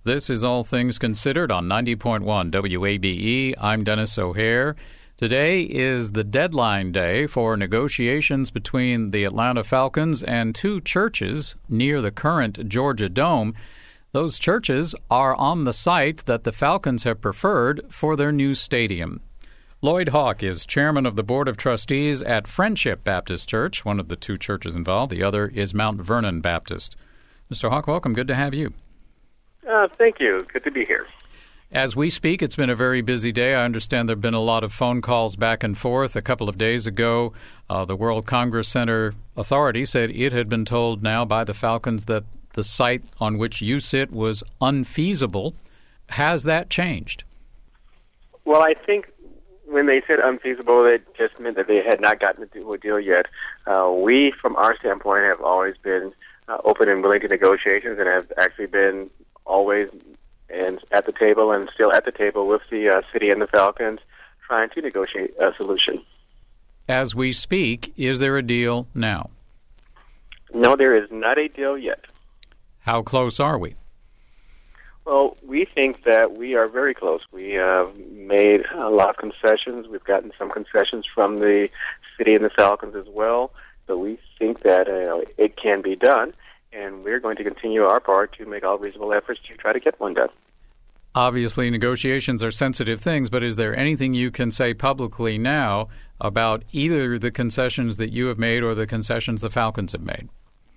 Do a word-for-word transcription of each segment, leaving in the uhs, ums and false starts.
This is All Things Considered on ninety point one W A B E. I'm Dennis O'Hare. Today is the deadline day for negotiations between the Atlanta Falcons and two churches near the current Georgia Dome. Those churches are on the site that the Falcons have preferred for their new stadium. Lloyd Hawk is chairman of the Board of Trustees at Friendship Baptist Church, one of the two churches involved. The other is Mount Vernon Baptist. Mister Hawk, welcome. Good to have you. Uh, thank you. Good to be here. As we speak, it's been a very busy day. I understand there have been a lot of phone calls back and forth. A couple of days ago, uh, the World Congress Center Authority said it had been told now by the Falcons that the site on which you sit was unfeasible. Has that changed? Well, I think when they said unfeasible, it just meant that they had not gotten to a deal yet. Uh, we, from our standpoint, have always been uh, open and willing to negotiations and have actually been always and at the table and still at the table with the uh, city and the Falcons trying to negotiate a solution. As we speak, is there a deal now? No, there is not a deal yet. How close are we? Well, we think that we are very close. We have made a lot of concessions. We've gotten some concessions from the city and the Falcons as well. So we think that uh, it can be done. And we're going to continue our part to make all reasonable efforts to try to get one done. Obviously, negotiations are sensitive things, but is there anything you can say publicly now about either the concessions that you have made or the concessions the Falcons have made?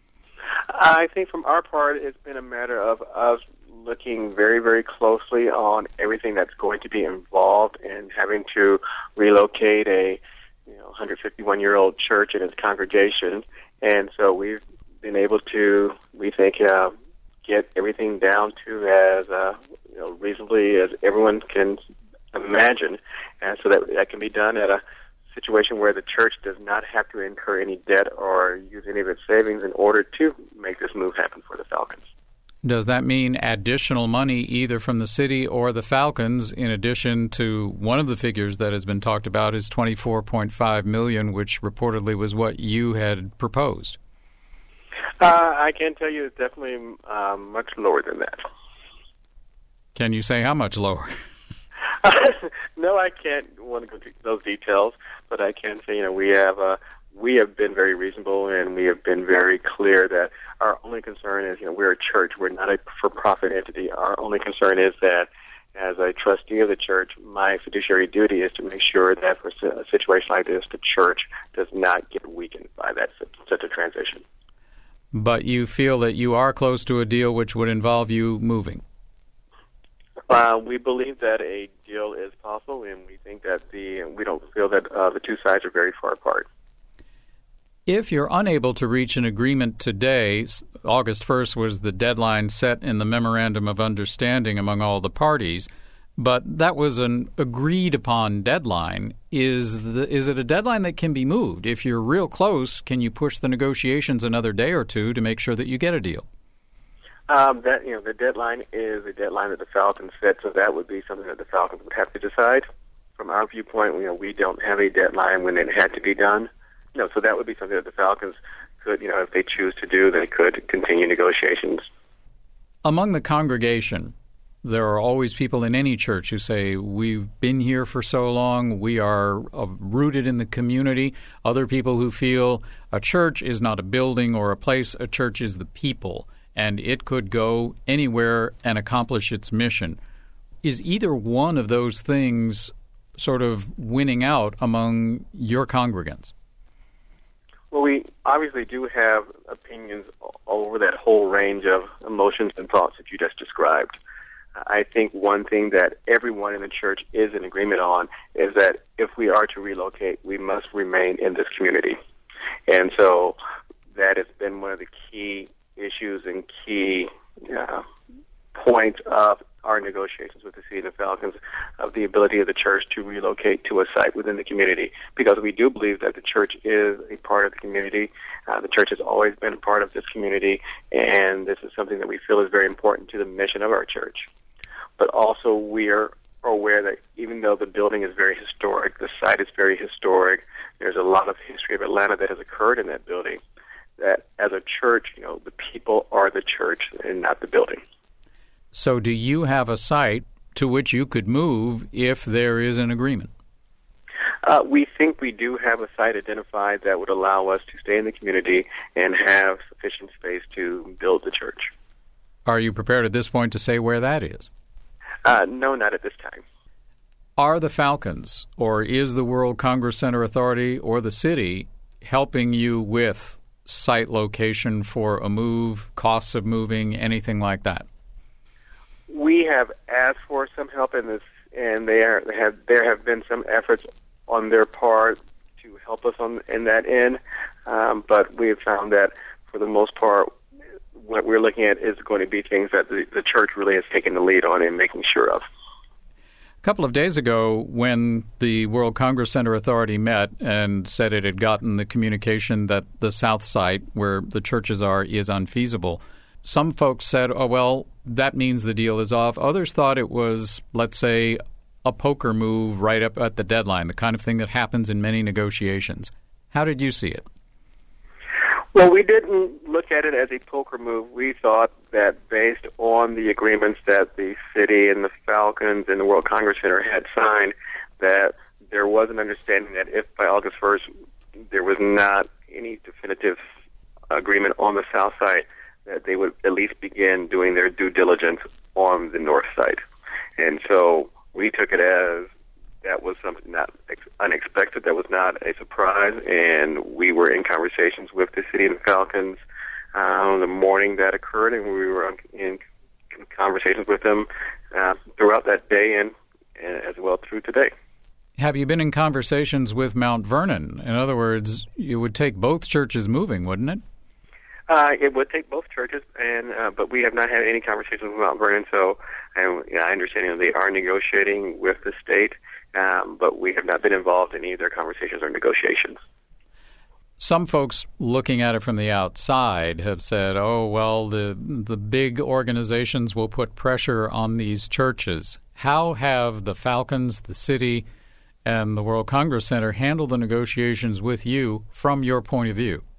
I think from our part, it's been a matter of us looking very, very closely on everything that's going to be involved in having to relocate a you know, one hundred fifty-one-year-old church and its congregation. And so we've been able to, we think, uh, get everything down to as uh, you know, reasonably as everyone can imagine, and so that that can be done at a situation where the church does not have to incur any debt or use any of its savings in order to make this move happen for the Falcons. Does that mean additional money either from the city or the Falcons, in addition to one of the figures that has been talked about is twenty-four point five million dollars, which reportedly was what you had proposed? Uh, I can tell you it's definitely uh, much lower than that. Can you say how much lower? No, I can't want to go into those details, but I can say, you know, we have uh, we have been very reasonable and we have been very clear that our only concern is, you know, we're a church. We're not a for-profit entity. Our only concern is that as a trustee of the church, my fiduciary duty is to make sure that for a situation like this, the church does not get weakened by that such a transition. But you feel that you are close to a deal which would involve you moving? Uh, we believe that a deal is possible, and we think that the we don't feel that uh, the two sides are very far apart. If you're unable to reach an agreement today, August first was the deadline set in the Memorandum of Understanding among all the parties, but that was an agreed-upon deadline. Is the, is it a deadline that can be moved? If you're real close, can you push the negotiations another day or two to make sure that you get a deal? Um, that you know, the deadline is a deadline that the Falcons set, so that would be something that the Falcons would have to decide. From our viewpoint, you know, we don't have a deadline when it had to be done. You know, so that would be something that the Falcons could, you know, if they choose to do, they could continue negotiations. Among the congregation, there are always people in any church who say, we've been here for so long, we are uh, rooted in the community. Other people who feel a church is not a building or a place, a church is the people, and it could go anywhere and accomplish its mission. Is either one of those things sort of winning out among your congregants? Well, we obviously do have opinions over that whole range of emotions and thoughts that you just described. I think one thing that everyone in the church is in agreement on is that if we are to relocate, we must remain in this community. And so that has been one of the key issues and key uh, points of our negotiations with the City of the Falcons, of the ability of the church to relocate to a site within the community, because we do believe that the church is a part of the community. Uh, the church has always been a part of this community, and this is something that we feel is very important to the mission of our church. But also we are aware that even though the building is very historic, the site is very historic, there's a lot of history of Atlanta that has occurred in that building, that as a church, you know, the people are the church and not the building. So do you have a site to which you could move if there is an agreement? Uh, we think we do have a site identified that would allow us to stay in the community and have sufficient space to build the church. Are you prepared at this point to say where that is? Uh, no, not at this time. Are the Falcons, or is the World Congress Center Authority or the city helping you with site location for a move, costs of moving, anything like that? We have asked for some help in this, and they, are, they have, there have been some efforts on their part to help us on in that end, um, but we have found that for the most part, what we're looking at is going to be things that the, the church really has taken the lead on and making sure of. A couple of days ago, when the World Congress Center Authority met and said it had gotten the communication that the south site, where the churches are, is unfeasible, some folks said, oh, well, that means the deal is off. Others thought it was, let's say, a poker move right up at the deadline, the kind of thing that happens in many negotiations. How did you see it? Well, we didn't look at it as a poker move. We thought that based on the agreements that the city and the Falcons and the World Congress Center had signed, that there was an understanding that if by August first there was not any definitive agreement on the south side, that they would at least begin doing their due diligence on the north side. And so we took it as that was something not unexpected, that was not a surprise, and we were in conversations with the city and the Falcons uh, on the morning that occurred, and we were in conversations with them uh, throughout that day and, and as well through today. Have you been in conversations with Mount Vernon? In other words, it would take both churches moving, wouldn't it? Uh, it would take both churches, and uh, but we have not had any conversations with Mount Vernon, so I, yeah, I understand you know, they are negotiating with the state, um, but we have not been involved in any of their conversations or negotiations. Some folks looking at it from the outside have said, oh, well, the the big organizations will put pressure on these churches. How have the Falcons, the city, and the World Congress Center handled the negotiations with you from your point of view?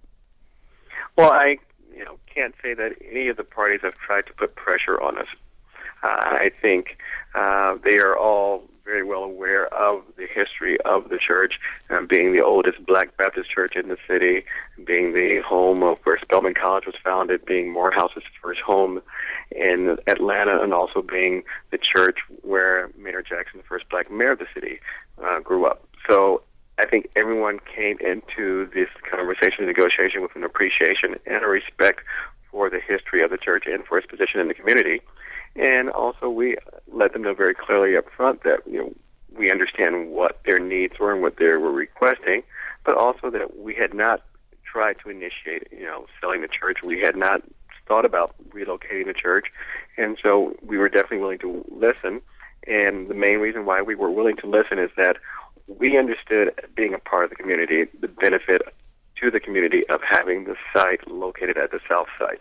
Well, I you know can't say that any of the parties have tried to put pressure on us. Uh, I think uh, they are all very well aware of the history of the church, um, being the oldest Black Baptist church in the city, being the home of where Spelman College was founded, being Morehouse's first home in Atlanta, and also being the church where Mayor Jackson, the first Black mayor of the city, uh, grew up. So I think everyone came into this conversation and negotiation with an appreciation and a respect for the history of the church and for its position in the community. And also we let them know very clearly up front that you know we understand what their needs were and what they were requesting, but also that we had not tried to initiate you know selling the church. We had not thought about relocating the church, and so we were definitely willing to listen. And the main reason why we were willing to listen is that we understood, being a part of the community, the benefit to the community of having the site located at the south site.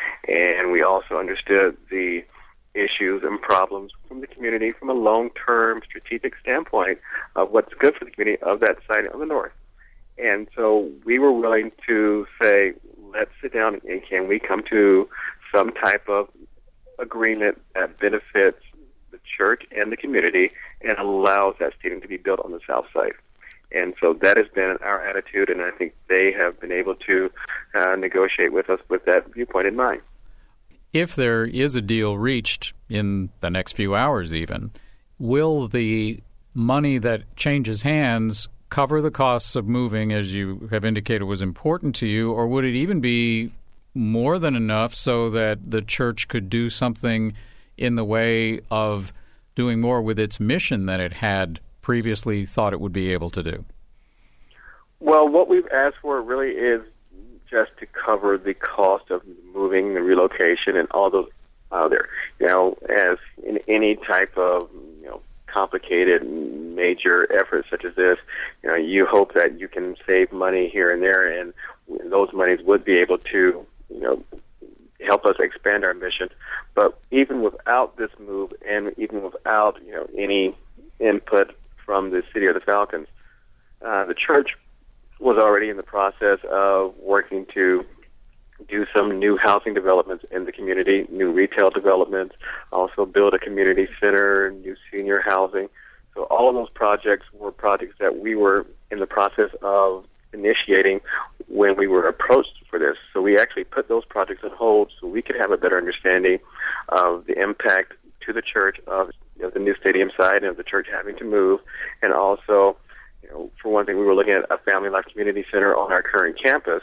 And we also understood the issues and problems from the community from a long-term strategic standpoint of what's good for the community of that site on the north. And so we were willing to say, let's sit down and can we come to some type of agreement that benefits the church and the community and allows that stadium to be built on the south side. And so that has been our attitude, and I think they have been able to uh, negotiate with us with that viewpoint in mind. If there is a deal reached in the next few hours even, will the money that changes hands cover the costs of moving, as you have indicated was important to you, or would it even be more than enough so that the church could do something in the way of doing more with its mission than it had previously thought it would be able to do? Well, what we've asked for really is just to cover the cost of moving, the relocation, and all those other, you know, as in any type of, you know, complicated major effort such as this, you know, you hope that you can save money here and there, and those monies would be able to, you know, help us expand our mission. But even without this move, and even without, you know, any input from the city or the Falcons, uh, the church was already in the process of working to do some new housing developments in the community, new retail developments, also build a community center, new senior housing. So all of those projects were projects that we were in the process of initiating when we were approached for this. So we actually put those projects on hold so we could have a better understanding of the impact to the church of, you know, the new stadium site and of the church having to move. And also, you know, for one thing, we were looking at a Family Life Community Center on our current campus.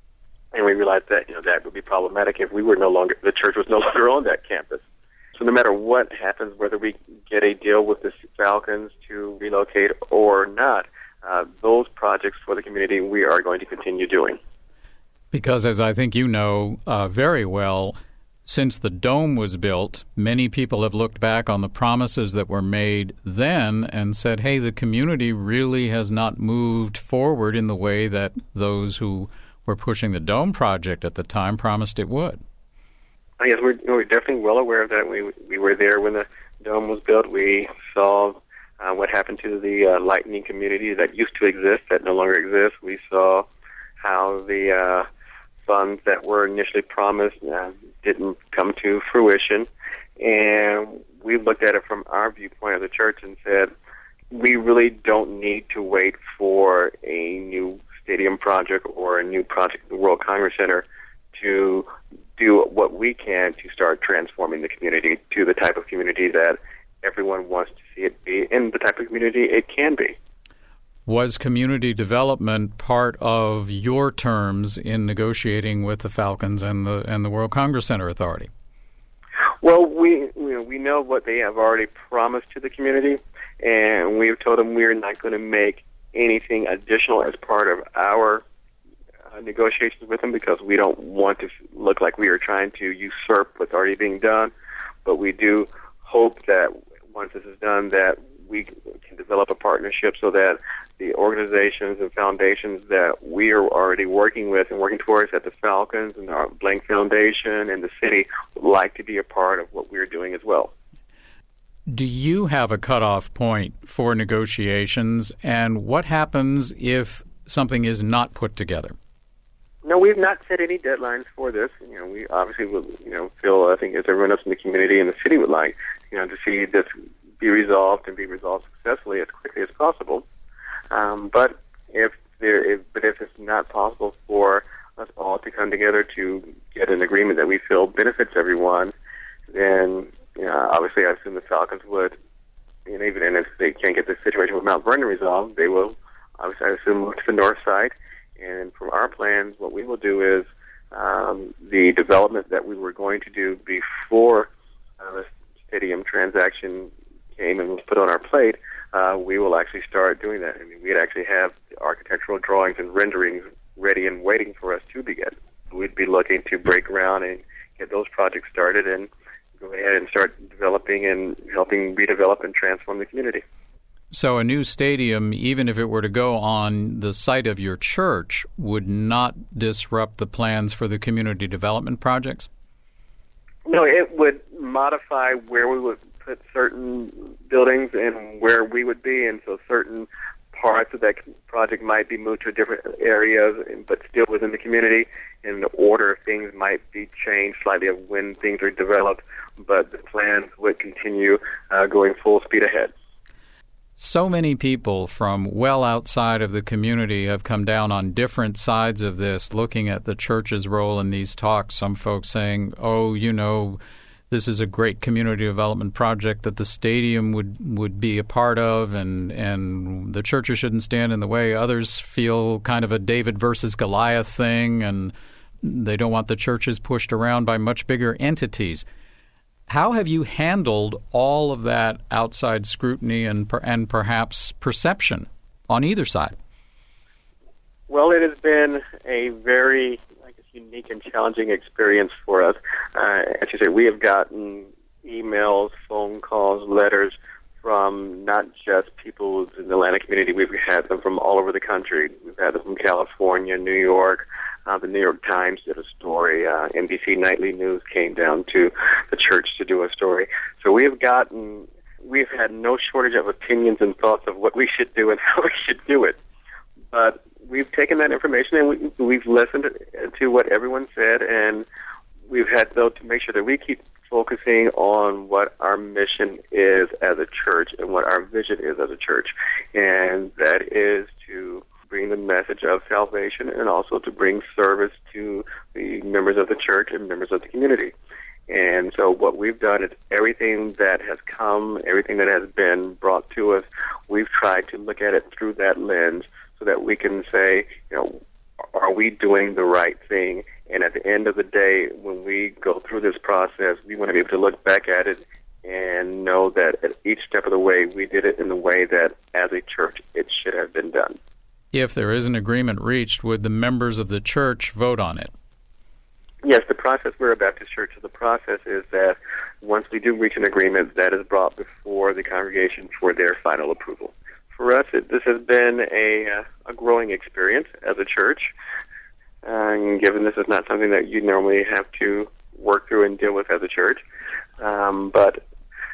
And we realized that, you know, that would be problematic if we were no longer, the church was no longer on that campus. So no matter what happens, whether we get a deal with the Falcons to relocate or not, uh, those projects for the community we are going to continue doing. Because as I think you know uh, very well, since the dome was built, many people have looked back on the promises that were made then and said, hey, the community really has not moved forward in the way that those who were pushing the dome project at the time promised it would. Yes, we're, we're definitely well aware of that. We we were there when the dome was built. We saw uh, what happened to the uh, Lightning community that used to exist, that no longer exists. We saw how the uh, funds that were initially promised uh, didn't come to fruition. And we looked at it from our viewpoint of the church and said, we really don't need to wait for a new stadium project or a new project at the World Congress Center to do what we can to start transforming the community to the type of community that everyone wants to see it be and the type of community it can be. Was community development part of your terms in negotiating with the Falcons and the and the World Congress Center Authority? Well, we you know, we know what they have already promised to the community, and we've told them we're not going to make anything additional as part of our uh, negotiations with them because we don't want to look like we are trying to usurp what's already being done. But we do hope that once this is done, that we can develop a partnership so that the organizations and foundations that we are already working with and working towards at the Falcons and our Blank Foundation and the city would like to be a part of what we're doing as well. Do you have a cutoff point for negotiations, and what happens if something is not put together? No, we've not set any deadlines for this. You know, we obviously would, you know, feel, I think, as everyone else in the community and the city would like, you know, to see this be resolved and be resolved successfully as quickly as possible. Um, but if there, if, but if it's not possible for us all to come together to get an agreement that we feel benefits everyone, then you know, obviously I assume the Falcons would, you know, even if they can't get the situation with Mount Vernon resolved, they will obviously I assume move to the north side. And from our plans, what we will do is um, the development that we were going to do before uh, the stadium transaction came and was put on our plate, uh, we will actually start doing that. I mean, we'd actually have the architectural drawings and renderings ready and waiting for us to begin. We'd be looking to break ground and get those projects started and go ahead and start developing and helping redevelop and transform the community. So a new stadium, even if it were to go on the site of your church, would not disrupt the plans for the community development projects? No, it would modify where we would put certain buildings and where we would be, and so certain parts of that project might be moved to different areas, but still within the community, and the order of things might be changed slightly of when things are developed, but the plans would continue uh, going full speed ahead. So many people from well outside of the community have come down on different sides of this, looking at the church's role in these talks. Some folks saying, oh, you know, this is a great community development project that the stadium would, would be a part of, and, and the churches shouldn't stand in the way. Others feel kind of a David versus Goliath thing, and they don't want the churches pushed around by much bigger entities. How have you handled all of that outside scrutiny and and perhaps perception on either side? Well, it has been a very, I guess, unique and challenging experience for us. Uh, as you say, we have gotten emails, phone calls, letters from not just people in the Atlanta community. We've had them from all over the country. We've had them from California, New York. Uh, the New York Times did a story. Uh, N B C Nightly News came down to the church to do a story. So we have gotten, we've had no shortage of opinions and thoughts of what we should do and how we should do it. But we've taken that information and we, we've listened to what everyone said, and we've had, though, to make sure that we keep focusing on what our mission is as a church and what our vision is as a church. And that is to bring the message of salvation and also to bring service to the members of the church and members of the community. And so what we've done is everything that has come, everything that has been brought to us, we've tried to look at it through that lens so that we can say, you know, are we doing the right thing? And at the end of the day, when we go through this process, we want to be able to look back at it and know that at each step of the way, we did it in the way that, as a church, it should have been done. If there is an agreement reached, would the members of the church vote on it? Yes, the process, we're a Baptist church, so the process is that once we do reach an agreement, that is brought before the congregation for their final approval. For us, it, this has been a, uh, a growing experience as a church, uh, and given this is not something that you normally have to work through and deal with as a church. Um, but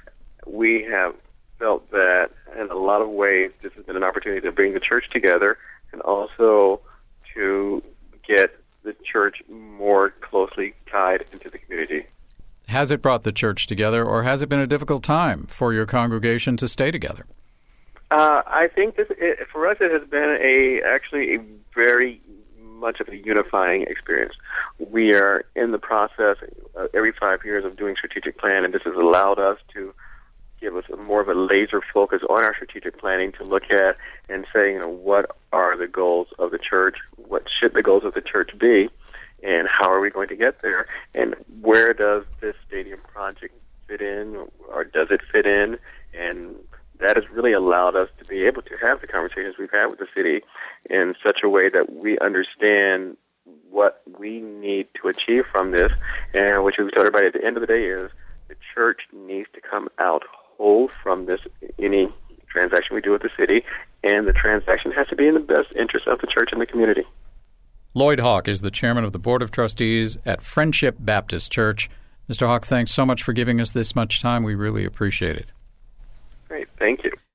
we have felt that in a lot of ways this has been an opportunity to bring the church together and also to get the church more closely tied into the community. Has it brought the church together, or has it been a difficult time for your congregation to stay together? Uh, I think this, it, for us it has been a actually a very much of a unifying experience. We are in the process uh, every five years of doing strategic plan, and this has allowed us to give us a more of a laser focus on our strategic planning to look at and say, you know, what are the goals of the church? What should the goals of the church be? And how are we going to get there? And where does this stadium project fit in, or does it fit in? And that has really allowed us to be able to have the conversations we've had with the city in such a way that we understand what we need to achieve from this, and which we told everybody at the end of the day is the church needs to come out whole from this, any transaction we do with the city, and the transaction has to be in the best interest of the church and the community. Lloyd Hawk is the chairman of the Board of Trustees at Friendship Baptist Church. Mister Hawk, thanks so much for giving us this much time. We really appreciate it. Great. Thank you.